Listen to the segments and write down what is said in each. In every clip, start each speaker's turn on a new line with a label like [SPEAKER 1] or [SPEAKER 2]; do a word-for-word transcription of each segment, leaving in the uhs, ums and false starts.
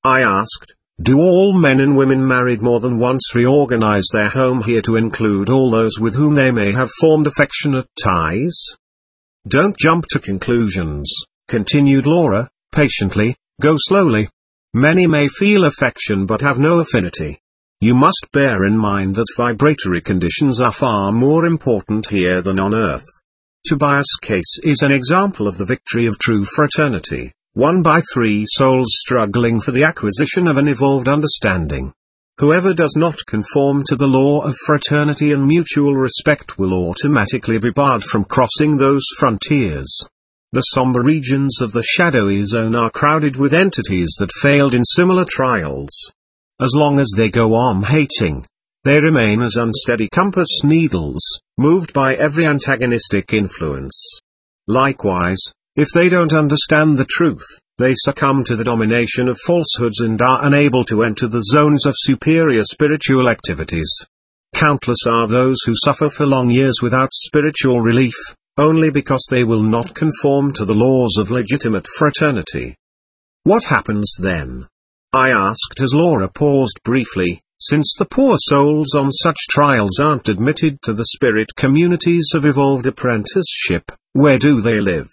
[SPEAKER 1] I asked, do all men and women married more than once reorganize their home here to include all those with whom they may have formed affectionate ties? Don't jump to conclusions, continued Laura, patiently, go slowly. Many may feel affection but have no affinity. You must bear in mind that vibratory conditions are far more important here than on earth. Tobias' case is an example of the victory of true fraternity, won by three souls struggling for the acquisition of an evolved understanding. Whoever does not conform to the law of fraternity and mutual respect will automatically be barred from crossing those frontiers. The somber regions of the shadowy zone are crowded with entities that failed in similar trials. As long as they go on hating, they remain as unsteady compass needles, moved by every antagonistic influence. Likewise, if they don't understand the truth, they succumb to the domination of falsehoods and are unable to enter the zones of superior spiritual activities. Countless are those who suffer for long years without spiritual relief, only because they will not conform to the laws of legitimate fraternity. What happens then? I asked as Laura paused briefly. Since the poor souls on such trials aren't admitted to the spirit communities of evolved apprenticeship, where do they live?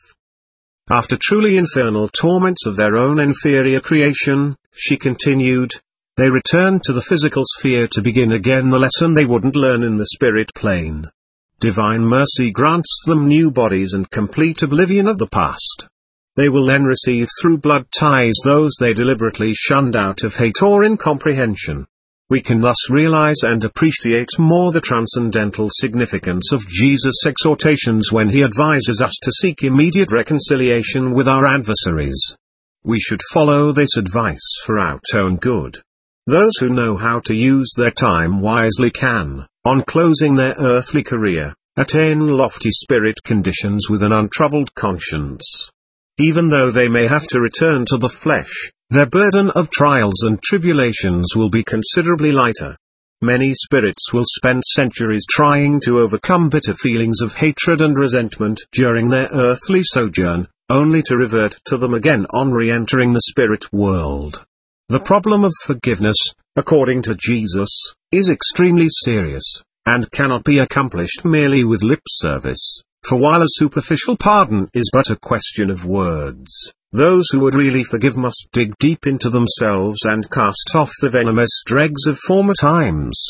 [SPEAKER 1] After truly infernal torments of their own inferior creation, she continued, they return to the physical sphere to begin again the lesson they wouldn't learn in the spirit plane. Divine mercy grants them new bodies and complete oblivion of the past. They will then receive through blood ties those they deliberately shunned out of hate or incomprehension. We can thus realize and appreciate more the transcendental significance of Jesus' exhortations when he advises us to seek immediate reconciliation with our adversaries. We should follow this advice for our own good. Those who know how to use their time wisely can, on closing their earthly career, attain lofty spirit conditions with an untroubled conscience. Even though they may have to return to the flesh, their burden of trials and tribulations will be considerably lighter. Many spirits will spend centuries trying to overcome bitter feelings of hatred and resentment during their earthly sojourn, only to revert to them again on re-entering the spirit world. The problem of forgiveness, according to Jesus, is extremely serious, and cannot be accomplished merely with lip service, for while a superficial pardon is but a question of words, those who would really forgive must dig deep into themselves and cast off the venomous dregs of former times.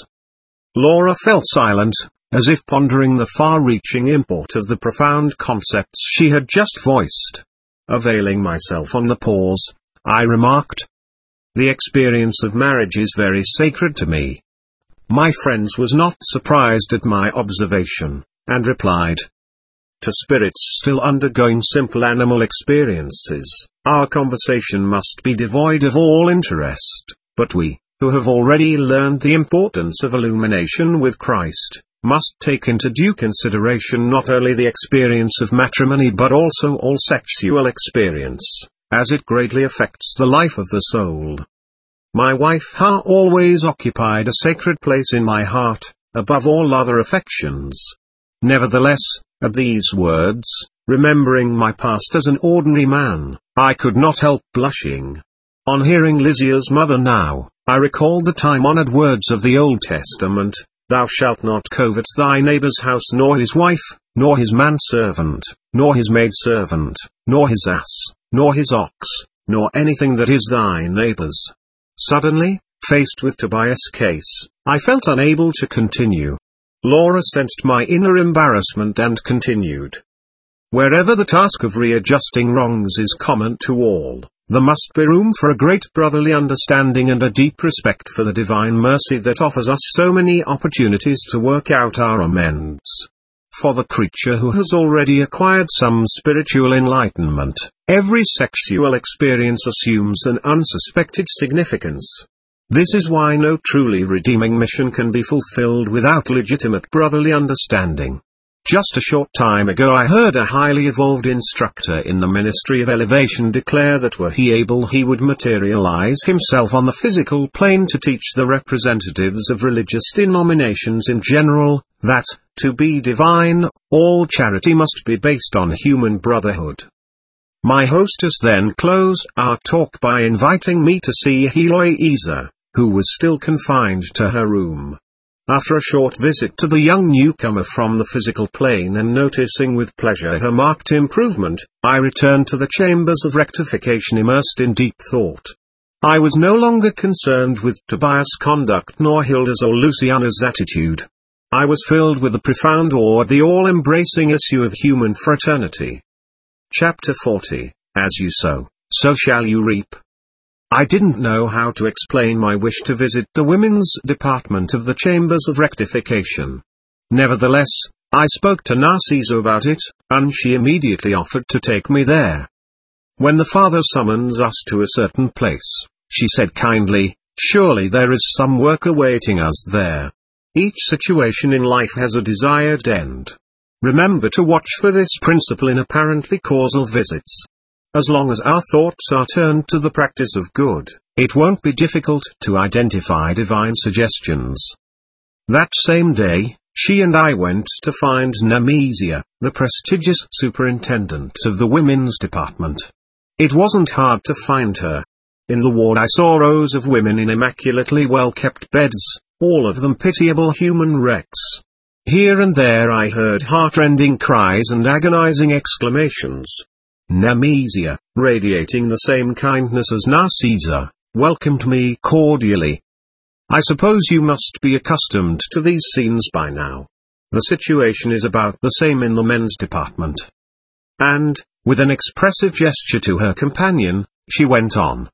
[SPEAKER 1] Laura fell silent, as if pondering the far-reaching import of the profound concepts she had just voiced. Availing myself on the pause, I remarked, the experience of marriage is very sacred to me. My friend was not surprised at my observation, and replied, to spirits still undergoing simple animal experiences, our conversation must be devoid of all interest, but we, who have already learned the importance of illumination with Christ, must take into due consideration not only the experience of matrimony but also all sexual experience, as it greatly affects the life of the soul. My wife has always occupied a sacred place in my heart, above all other affections. Nevertheless, at these words, remembering my past as an ordinary man, I could not help blushing. On hearing Lysia's mother now, I recalled the time-honored words of the Old Testament, thou shalt not covet thy neighbor's house nor his wife, nor his manservant, nor his maidservant, nor his ass, nor his ox, nor anything that is thy neighbor's. Suddenly, faced with Tobias' case, I felt unable to continue. Laura sensed my inner embarrassment and continued. Wherever the task of readjusting wrongs is common to all, there must be room for a great brotherly understanding and a deep respect for the divine mercy that offers us so many opportunities to work out our amends. For the creature who has already acquired some spiritual enlightenment, every sexual experience assumes an unsuspected significance. This is why no truly redeeming mission can be fulfilled without legitimate brotherly understanding. Just a short time ago I heard a highly evolved instructor in the Ministry of Elevation declare that were he able he would materialize himself on the physical plane to teach the representatives of religious denominations in general, that, to be divine, all charity must be based on human brotherhood. My hostess then closed our talk by inviting me to see Heloisa, who was still confined to her room. After a short visit to the young newcomer from the physical plane and noticing with pleasure her marked improvement, I returned to the chambers of rectification immersed in deep thought. I was no longer concerned with Tobias' conduct nor Hilda's or Luciana's attitude. I was filled with the profound awe at the all-embracing issue of human fraternity. Chapter forty, As you sow, so shall you reap. I didn't know how to explain my wish to visit the women's department of the Chambers of Rectification. Nevertheless, I spoke to Narcisa about it, and she immediately offered to take me there. When the Father summons us to a certain place, she said kindly, surely there is some work awaiting us there. Each situation in life has a desired end. Remember to watch for this principle in apparently causal visits. As long as our thoughts are turned to the practice of good, it won't be difficult to identify divine suggestions. That same day, she and I went to find Nemesia, the prestigious superintendent of the women's department. It wasn't hard to find her. In the ward I saw rows of women in immaculately well-kept beds, all of them pitiable human wrecks. Here and there I heard heart-rending cries and agonizing exclamations. Nemesia, radiating the same kindness as Narcisa, welcomed me cordially. I suppose you must be accustomed to these scenes by now. The situation is about the same in the men's department. And, with an expressive gesture to her companion, she went on.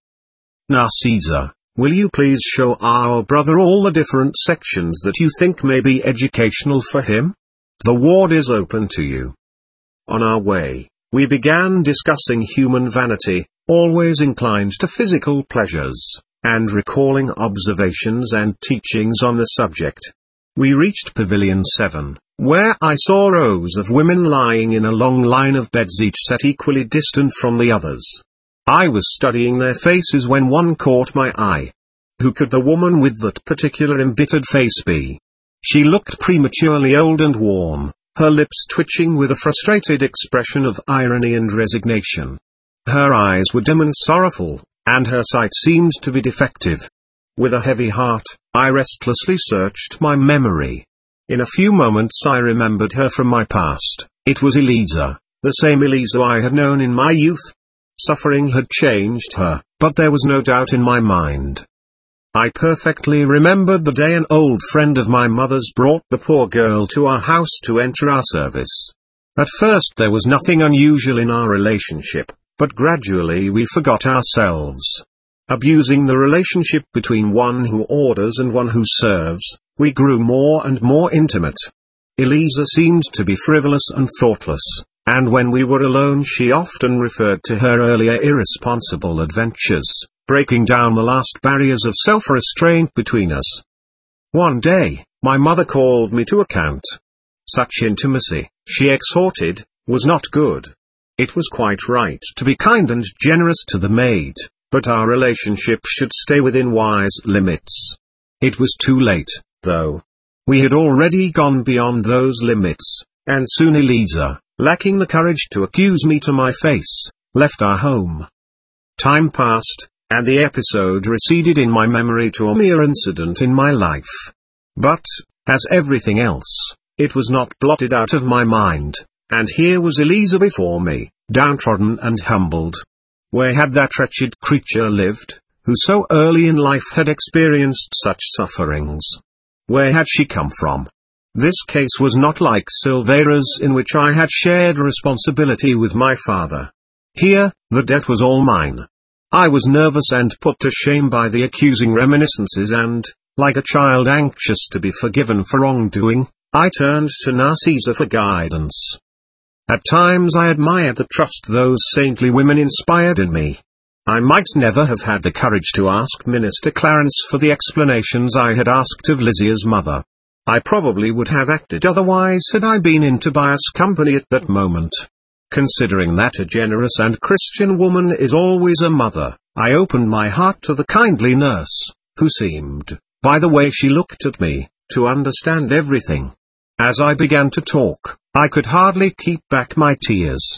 [SPEAKER 1] Narcisa, will you please show our brother all the different sections that you think may be educational for him? The ward is open to you. On our way, we began discussing human vanity, always inclined to physical pleasures, and recalling observations and teachings on the subject. We reached Pavilion seven, where I saw rows of women lying in a long line of beds, each set equally distant from the others. I was studying their faces when one caught my eye. Who could the woman with that particular embittered face be? She looked prematurely old and worn, her lips twitching with a frustrated expression of irony and resignation. Her eyes were dim and sorrowful, and her sight seemed to be defective. With a heavy heart, I restlessly searched my memory. In a few moments I remembered her from my past. It was Elisa, the same Elisa I had known in my youth. Suffering had changed her, but there was no doubt in my mind. I perfectly remembered the day an old friend of my mother's brought the poor girl to our house to enter our service. At first there was nothing unusual in our relationship, but gradually we forgot ourselves. Abusing the relationship between one who orders and one who serves, we grew more and more intimate. Elisa seemed to be frivolous and thoughtless, and when we were alone she often referred to her earlier irresponsible adventures, breaking down the last barriers of self-restraint between us. One day, my mother called me to account. Such intimacy, she exhorted, was not good. It was quite right to be kind and generous to the maid, but our relationship should stay within wise limits. It was too late, though. We had already gone beyond those limits, and soon Elisa, lacking the courage to accuse me to my face, left our home. Time passed, and the episode receded in my memory to a mere incident in my life. But, as everything else, it was not blotted out of my mind, and here was Elisa before me, downtrodden and humbled. Where had that wretched creature lived, who so early in life had experienced such sufferings? Where had she come from? This case was not like Silvera's, in which I had shared responsibility with my father. Here, the debt was all mine. I was nervous and put to shame by the accusing reminiscences and, like a child anxious to be forgiven for wrongdoing, I turned to Narcisa for guidance. At times I admired the trust those saintly women inspired in me. I might never have had the courage to ask Minister Clarence for the explanations I had asked of Lysia's mother. I probably would have acted otherwise had I been in Tobias' company at that moment. Considering that a generous and Christian woman is always a mother, I opened my heart to the kindly nurse, who seemed, by the way she looked at me, to understand everything. As I began to talk, I could hardly keep back my tears.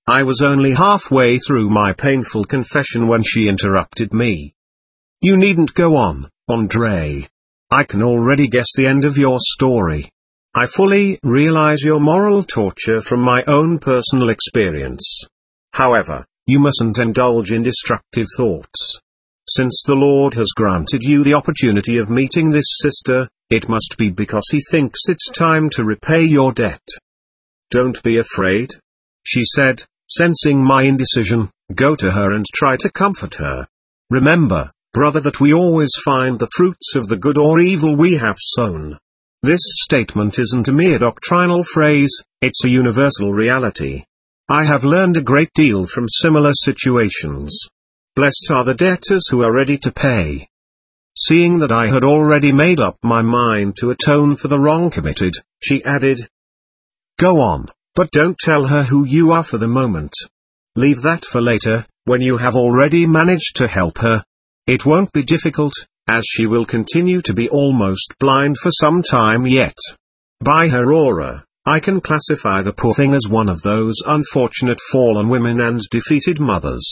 [SPEAKER 1] I was only halfway through my painful confession when she interrupted me. You needn't go on, Andre. I can already guess the end of your story. I fully realize your moral torture from my own personal experience. However, you mustn't indulge in destructive thoughts. Since the Lord has granted you the opportunity of meeting this sister, it must be because He thinks it's time to repay your debt. Don't be afraid, she said, sensing my indecision. Go to her and try to comfort her. Remember, brother, that we always find the fruits of the good or evil we have sown. This statement isn't a mere doctrinal phrase, it's a universal reality. I have learned a great deal from similar situations. Blessed are the debtors who are ready to pay. Seeing that I had already made up my mind to atone for the wrong committed, she added, Go on, but don't tell her who you are for the moment. Leave that for later, when you have already managed to help her. It won't be difficult, as she will continue to be almost blind for some time yet. By her aura, I can classify the poor thing as one of those unfortunate fallen women and defeated mothers.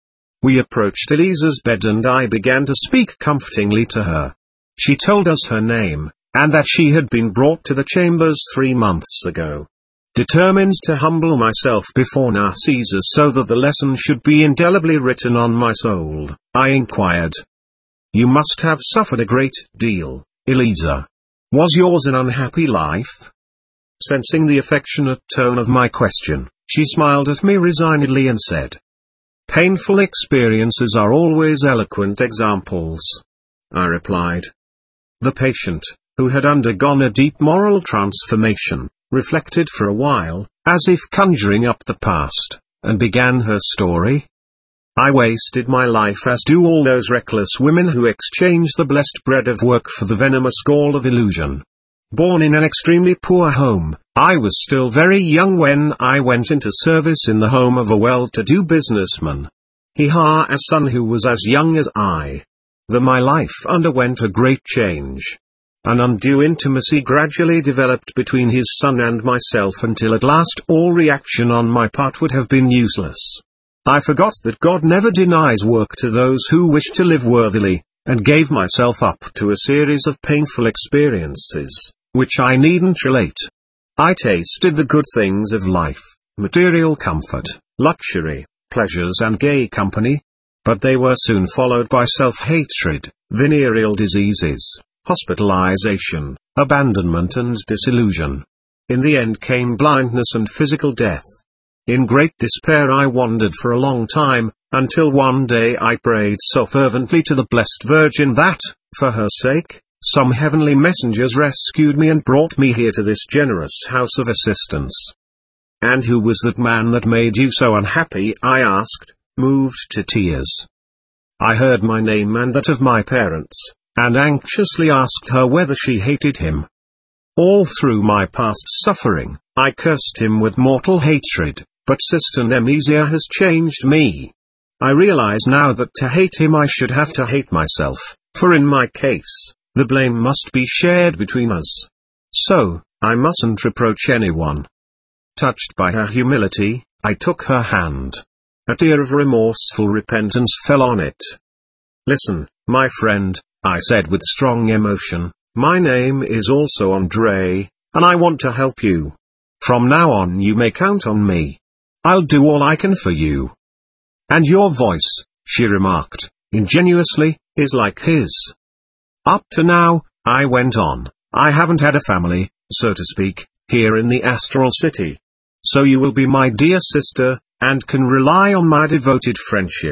[SPEAKER 1] We approached Elisa's bed and I began to speak comfortingly to her. She told us her name, and that she had been brought to the chambers three months ago. Determined to humble myself before Narcissus so that the lesson should be indelibly written on my soul, I inquired. You must have suffered a great deal, Elisa. Was yours an unhappy life? Sensing the affectionate tone of my question, she smiled at me resignedly and said, Painful experiences are always eloquent examples. I replied. The patient, who had undergone a deep moral transformation, reflected for a while, as if conjuring up the past, and began her story. I wasted my life as do all those reckless women who exchange the blessed bread of work for the venomous gall of illusion. Born in an extremely poor home, I was still very young when I went into service in the home of a well-to-do businessman. He had a son who was as young as I. Then my life underwent a great change. An undue intimacy gradually developed between his son and myself until at last all reaction on my part would have been useless. I forgot that God never denies work to those who wish to live worthily, and gave myself up to a series of painful experiences, which I needn't relate. I tasted the good things of life, material comfort, luxury, pleasures and gay company. But they were soon followed by self-hatred, venereal diseases, hospitalization, abandonment and disillusion. In the end came blindness and physical death. In great despair I wandered for a long time, until one day I prayed so fervently to the Blessed Virgin that, for her sake, some heavenly messengers rescued me and brought me here to this generous house of assistance. And who was that man that made you so unhappy? I asked, moved to tears. I heard my name and that of my parents, and anxiously asked her whether she hated him. All through my past suffering, I cursed him with mortal hatred, but Sister Nemesia has changed me. I realize now that to hate him I should have to hate myself, for in my case, the blame must be shared between us. So, I mustn't reproach anyone. Touched by her humility, I took her hand. A tear of remorseful repentance fell on it. Listen, my friend, I said with strong emotion, my name is also Andre, and I want to help you. From now on you may count on me. I'll do all I can for you. And your voice, she remarked, ingenuously, is like his. Up to now, I went on, I haven't had a family, so to speak, here in the astral city. So you will be my dear sister, and can rely on my devoted friendship.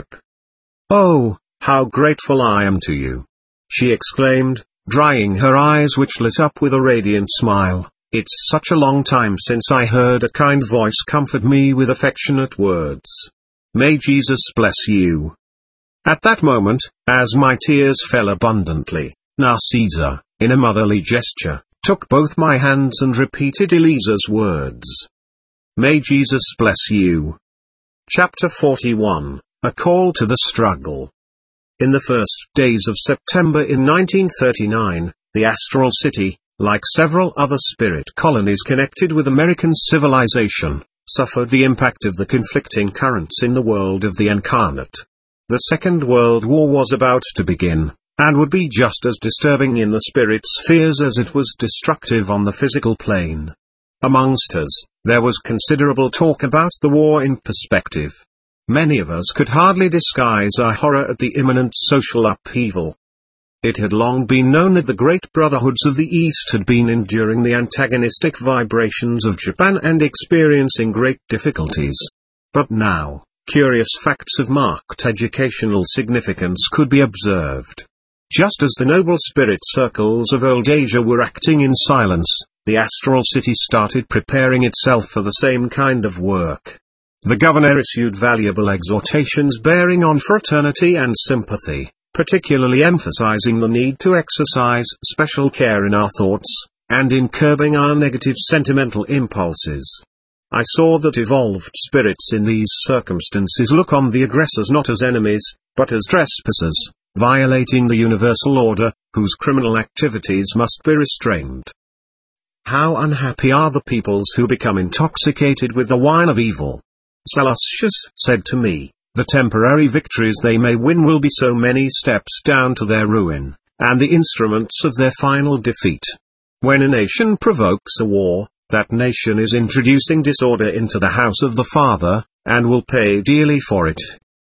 [SPEAKER 1] Oh, how grateful I am to you! She exclaimed, drying her eyes which lit up with a radiant smile. It's such a long time since I heard a kind voice comfort me with affectionate words. May Jesus bless you. At that moment, as my tears fell abundantly, Narcissa, in a motherly gesture, took both my hands and repeated Elisa's words. May Jesus bless you. Chapter forty-one, A Call to the Struggle. In the first days of September in nineteen thirty-nine, the Astral City, like several other spirit colonies connected with American civilization, suffered the impact of the conflicting currents in the world of the incarnate. The Second World War was about to begin, and would be just as disturbing in the spirit spheres as it was destructive on the physical plane. Amongst us, there was considerable talk about the war in perspective. Many of us could hardly disguise our horror at the imminent social upheaval. It had long been known that the great brotherhoods of the East had been enduring the antagonistic vibrations of Japan and experiencing great difficulties. But now, curious facts of marked educational significance could be observed. Just as the noble spirit circles of old Asia were acting in silence, the astral city started preparing itself for the same kind of work. The governor issued valuable exhortations bearing on fraternity and sympathy, particularly emphasizing the need to exercise special care in our thoughts, and in curbing our negative sentimental impulses. I saw that evolved spirits in these circumstances look on the aggressors not as enemies, but as trespassers, violating the universal order, whose criminal activities must be restrained. How unhappy are the peoples who become intoxicated with the wine of evil! Sallustius said to me, the temporary victories they may win will be so many steps down to their ruin, and the instruments of their final defeat. When a nation provokes a war, that nation is introducing disorder into the house of the Father, and will pay dearly for it.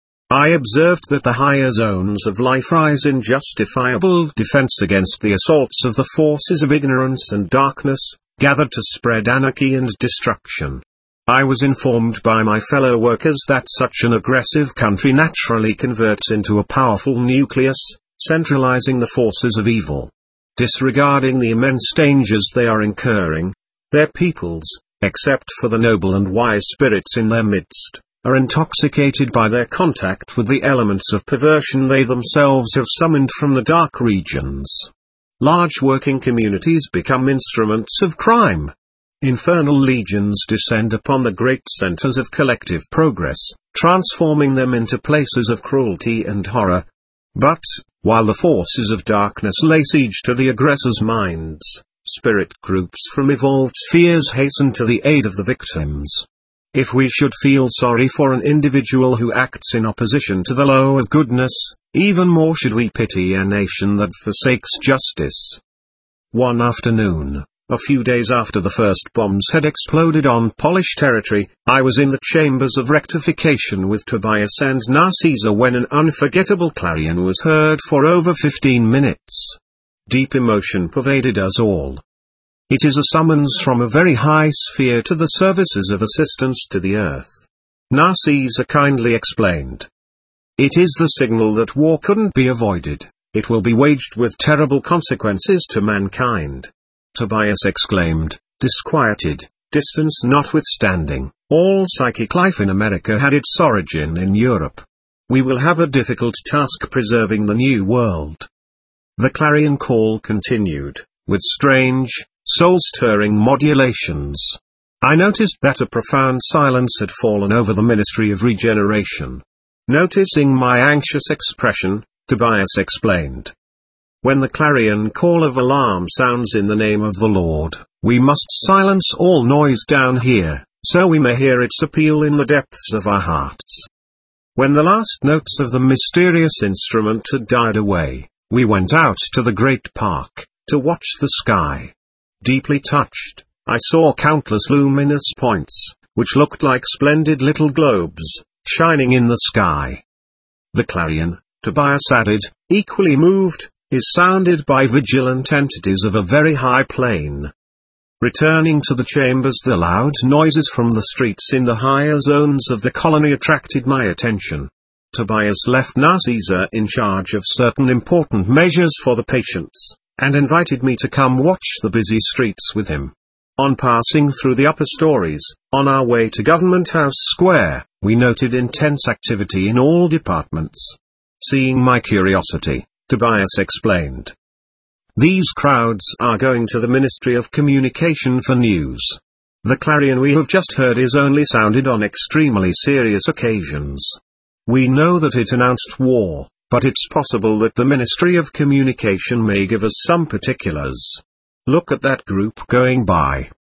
[SPEAKER 1] I observed that the higher zones of life rise in justifiable defense against the assaults of the forces of ignorance and darkness, gathered to spread anarchy and destruction. I was informed by my fellow workers that such an aggressive country naturally converts into a powerful nucleus, centralizing the forces of evil. Disregarding the immense dangers they are incurring, their peoples, except for the noble and wise spirits in their midst, are intoxicated by their contact with the elements of perversion they themselves have summoned from the dark regions. Large working communities become instruments of crime. Infernal legions descend upon the great centers of collective progress, transforming them into places of cruelty and horror. But, while the forces of darkness lay siege to the aggressors' minds, spirit groups from evolved spheres hasten to the aid of the victims. If we should feel sorry for an individual who acts in opposition to the law of goodness, even more should we pity a nation that forsakes justice. One afternoon, a few days after the first bombs had exploded on Polish territory, I was in the chambers of rectification with Tobias and Narcisa when an unforgettable clarion was heard for over fifteen minutes. Deep emotion pervaded us all. It is a summons from a very high sphere to the services of assistance to the earth. Narcisa kindly explained. It is the signal that war couldn't be avoided, it will be waged with terrible consequences to mankind. Tobias exclaimed, disquieted, distance notwithstanding, all psychic life in America had its origin in Europe. We will have a difficult task preserving the new world. The clarion call continued, with strange, soul-stirring modulations. I noticed that a profound silence had fallen over the ministry of regeneration. Noticing my anxious expression, Tobias explained. When the clarion call of alarm sounds in the name of the Lord, we must silence all noise down here, so we may hear its appeal in the depths of our hearts. When the last notes of the mysterious instrument had died away, we went out to the great park, to watch the sky. Deeply touched, I saw countless luminous points, which looked like splendid little globes, shining in the sky. The clarion, Tobias added, equally moved, is sounded by vigilant entities of a very high plane. Returning to the chambers, the loud noises from the streets in the higher zones of the colony attracted my attention. Tobias left Narcisa in charge of certain important measures for the patients, and invited me to come watch the busy streets with him. On passing through the upper stories, on our way to Government House Square, we noted intense activity in all departments. Seeing my curiosity, Tobias explained. These crowds are going to the Ministry of Communication for news. The clarion we have just heard is only sounded on extremely serious occasions. We know that it announced war, but it's possible that the Ministry of Communication may give us some particulars. Look at that group going by.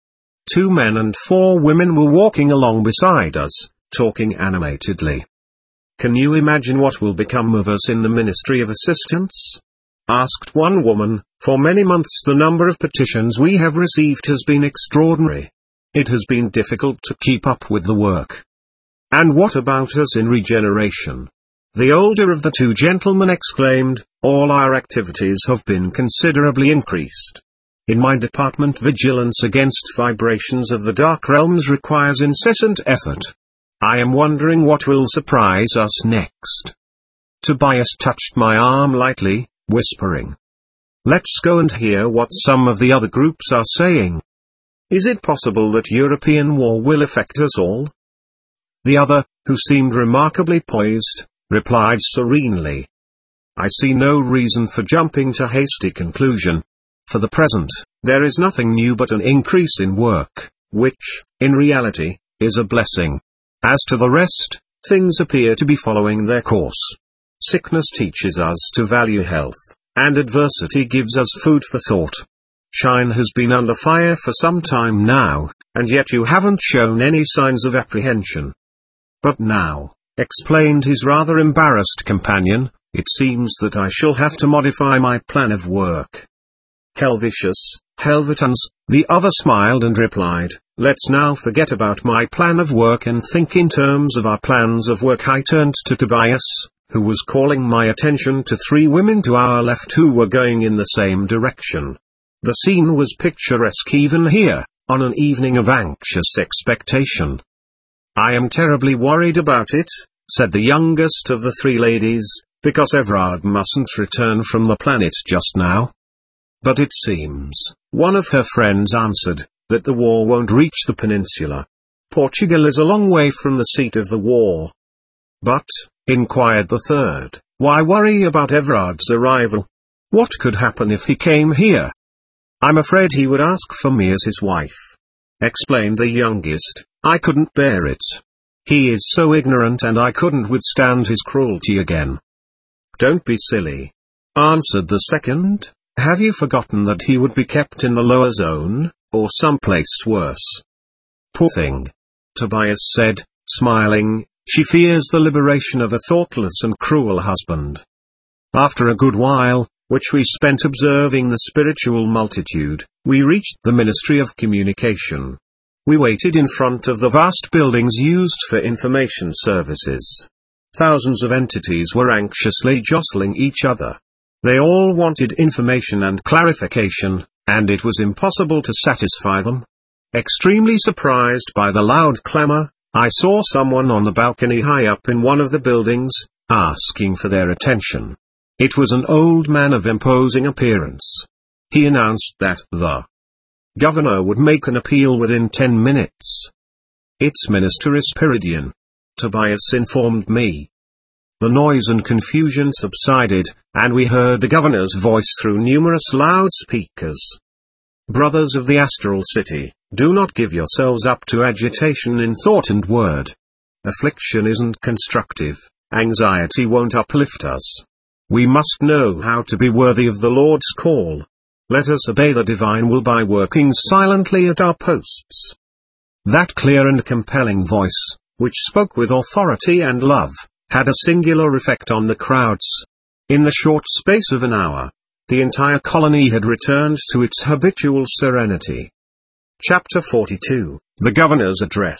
[SPEAKER 1] Two men and four women were walking along beside us, talking animatedly. "Can you imagine what will become of us in the Ministry of Assistance?" asked one woman. "For many months the number of petitions we have received has been extraordinary. It has been difficult to keep up with the work." "And what about us in regeneration?" the older of the two gentlemen exclaimed. "All our activities have been considerably increased. In my department, vigilance against vibrations of the dark realms requires incessant effort. I am wondering what will surprise us next." Tobias touched my arm lightly, whispering, "Let's go and hear what some of the other groups are saying. Is it possible that European war will affect us all?" The other, who seemed remarkably poised, replied serenely, "I see no reason for jumping to hasty conclusion. For the present, there is nothing new but an increase in work, which, in reality, is a blessing. As to the rest, things appear to be following their course. Sickness teaches us to value health, and adversity gives us food for thought. Shine has been under fire for some time now, and yet you haven't shown any signs of apprehension." "But now," explained his rather embarrassed companion, "it seems that I shall have to modify my plan of work." "Helvetius, Helvetans," the other smiled and replied, "let's now forget about my plan of work and think in terms of our plans of work." I turned to Tobias, who was calling my attention to three women to our left who were going in the same direction. The scene was picturesque even here, on an evening of anxious expectation. "I am terribly worried about it," said the youngest of the three ladies, "because Everard mustn't return from the planet just now." "But it seems," one of her friends answered, "that the war won't reach the peninsula. Portugal is a long way from the seat of the war." "But," inquired the third, "why worry about Everard's arrival? What could happen if he came here?" "I'm afraid he would ask for me as his wife," explained the youngest. "I couldn't bear it. He is so ignorant and I couldn't withstand his cruelty again." "Don't be silly," answered the second. "Have you forgotten that he would be kept in the lower zone, or someplace worse?" "Poor thing," Tobias said, smiling, "she fears the liberation of a thoughtless and cruel husband." After a good while, which we spent observing the spiritual multitude, we reached the Ministry of Communication. We waited in front of the vast buildings used for information services. Thousands of entities were anxiously jostling each other. They all wanted information and clarification, and it was impossible to satisfy them. Extremely surprised by the loud clamor, I saw someone on the balcony high up in one of the buildings, asking for their attention. It was an old man of imposing appearance. He announced that the governor would make an appeal within ten minutes. "Its minister is Spiridion," Tobias informed me. The noise and confusion subsided, and we heard the governor's voice through numerous loudspeakers. "Brothers of the Astral City, do not give yourselves up to agitation in thought and word. Affliction isn't constructive, anxiety won't uplift us. We must know how to be worthy of the Lord's call. Let us obey the divine will by working silently at our posts." That clear and compelling voice, which spoke with authority and love, had a singular effect on the crowds. In the short space of an hour, the entire colony had returned to its habitual serenity. Chapter forty-two, The Governor's Address.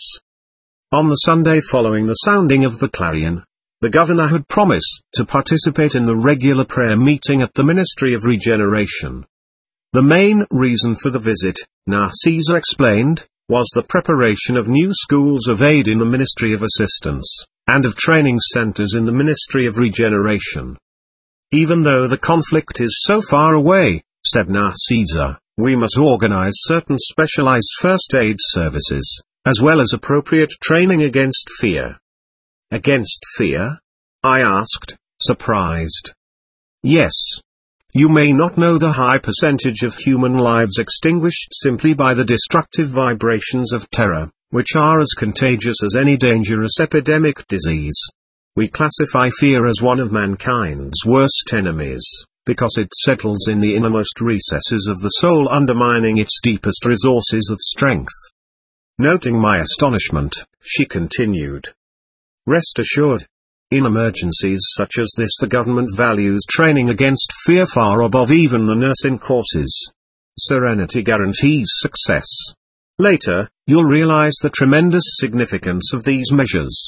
[SPEAKER 1] On the Sunday following the sounding of the clarion, the governor had promised to participate in the regular prayer meeting at the Ministry of Regeneration. The main reason for the visit, Narcisa explained, was the preparation of new schools of aid in the Ministry of Assistance, and of training centers in the Ministry of Regeneration. "Even though the conflict is so far away," said Narcisa, "we must organize certain specialized first aid services, as well as appropriate training against fear." "Against fear?" I asked, surprised. "Yes. You may not know the high percentage of human lives extinguished simply by the destructive vibrations of terror, which are as contagious as any dangerous epidemic disease. We classify fear as one of mankind's worst enemies, because it settles in the innermost recesses of the soul, undermining its deepest resources of strength. Noting my astonishment, she continued. Rest assured. In emergencies such as this, the government values training against fear far above even the nursing courses. Serenity guarantees success. Later, you'll realize the tremendous significance of these measures.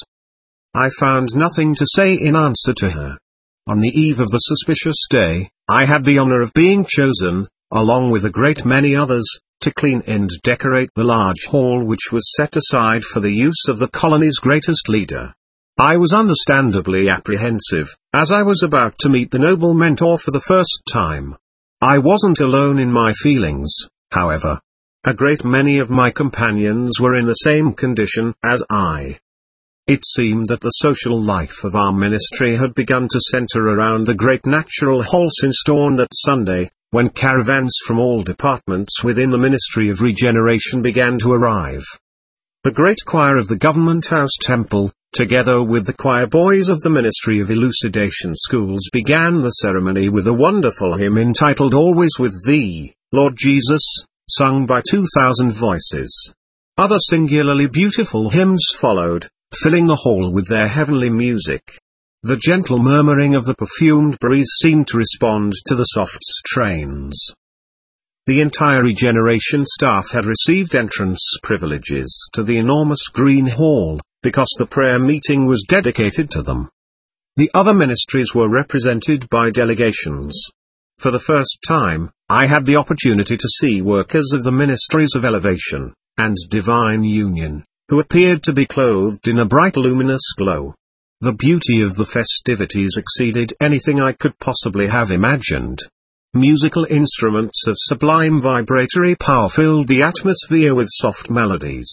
[SPEAKER 1] I found nothing to say in answer to her. On the eve of the suspicious day, I had the honor of being chosen, along with a great many others, to clean and decorate the large hall which was set aside for the use of the colony's greatest leader. I was understandably apprehensive, as I was about to meet the noble mentor for the first time. I wasn't alone in my feelings, however. A great many of my companions were in the same condition as I. It seemed that the social life of our ministry had begun to center around the great natural hall since dawn that Sunday, when caravans from all departments within the Ministry of Regeneration began to arrive. The great choir of the Government House Temple, together with the choir boys of the Ministry of Elucidation Schools, began the ceremony with a wonderful hymn entitled Always With Thee, Lord Jesus, sung by two thousand voices. Other singularly beautiful hymns followed, filling the hall with their heavenly music. The gentle murmuring of the perfumed breeze seemed to respond to the soft strains. The entire regeneration staff had received entrance privileges to the enormous green hall, because the prayer meeting was dedicated to them. The other ministries were represented by delegations. For the first time, I had the opportunity to see workers of the ministries of Elevation and Divine Union, who appeared to be clothed in a bright luminous glow. The beauty of the festivities exceeded anything I could possibly have imagined. Musical instruments of sublime vibratory power filled the atmosphere with soft melodies.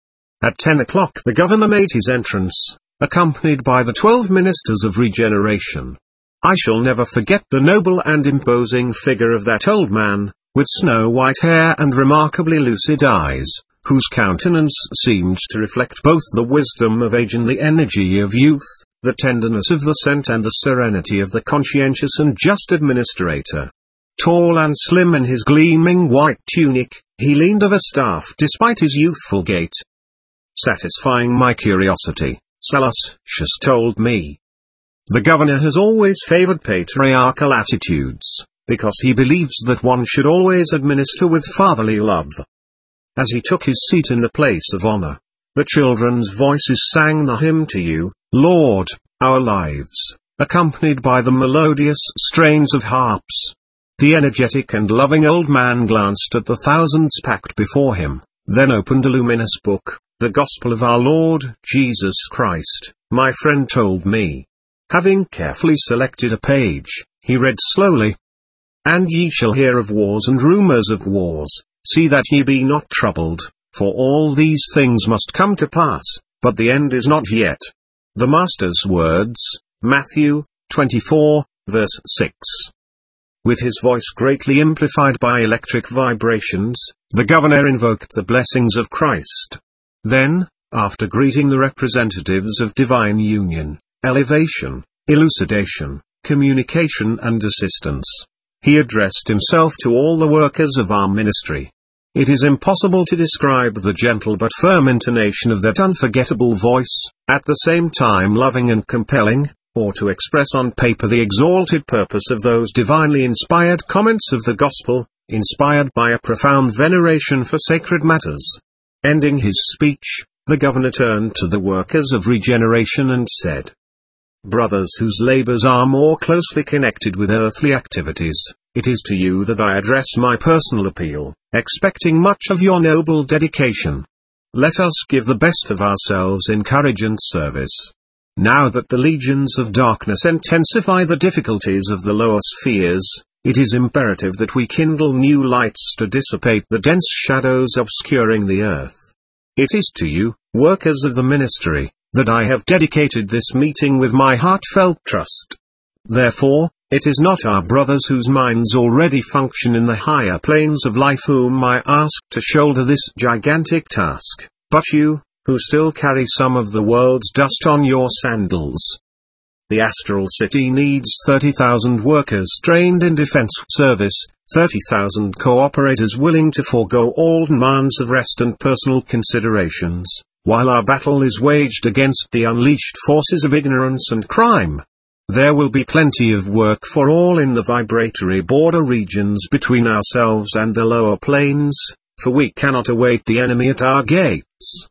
[SPEAKER 1] At ten o'clock the governor made his entrance, accompanied by the twelve ministers of regeneration. I shall never forget the noble and imposing figure of that old man, with snow-white hair and remarkably lucid eyes, whose countenance seemed to reflect both the wisdom of age and the energy of youth, the tenderness of the saint and the serenity of the conscientious and just administrator. Tall and slim in his gleaming white tunic, he leaned of a staff despite his youthful gait. Satisfying my curiosity, Celestius told me. The governor has always favored patriarchal attitudes, because he believes that one should always administer with fatherly love. As he took his seat in the place of honor, the children's voices sang the hymn to you, Lord, our lives, accompanied by the melodious strains of harps. The energetic and loving old man glanced at the thousands packed before him, then opened a luminous book, the Gospel of our Lord Jesus Christ, my friend told me. Having carefully selected a page, he read slowly. And ye shall hear of wars and rumors of wars. See that ye be not troubled, for all these things must come to pass, but the end is not yet. The Master's words, Matthew twenty-four, verse six. With his voice greatly amplified by electric vibrations, the governor invoked the blessings of Christ. Then, after greeting the representatives of Divine Union, Elevation, Elucidation, Communication and Assistance, he addressed himself to all the workers of our ministry. It is impossible to describe the gentle but firm intonation of that unforgettable voice, at the same time loving and compelling, or to express on paper the exalted purpose of those divinely inspired comments of the gospel, inspired by a profound veneration for sacred matters. Ending his speech, the governor turned to the workers of regeneration and said, Brothers whose labors are more closely connected with earthly activities, it is to you that I address my personal appeal, expecting much of your noble dedication. Let us give the best of ourselves in courage and service. Now that the legions of darkness intensify the difficulties of the lower spheres, it is imperative that we kindle new lights to dissipate the dense shadows obscuring the earth. It is to you, workers of the ministry, that I have dedicated this meeting with my heartfelt trust. Therefore, it is not our brothers whose minds already function in the higher planes of life whom I ask to shoulder this gigantic task, but you, who still carry some of the world's dust on your sandals. The Astral City needs thirty thousand workers trained in defense service, thirty thousand cooperators willing to forego all demands of rest and personal considerations, while our battle is waged against the unleashed forces of ignorance and crime. There will be plenty of work for all in the vibratory border regions between ourselves and the lower planes, for we cannot await the enemy at our gates.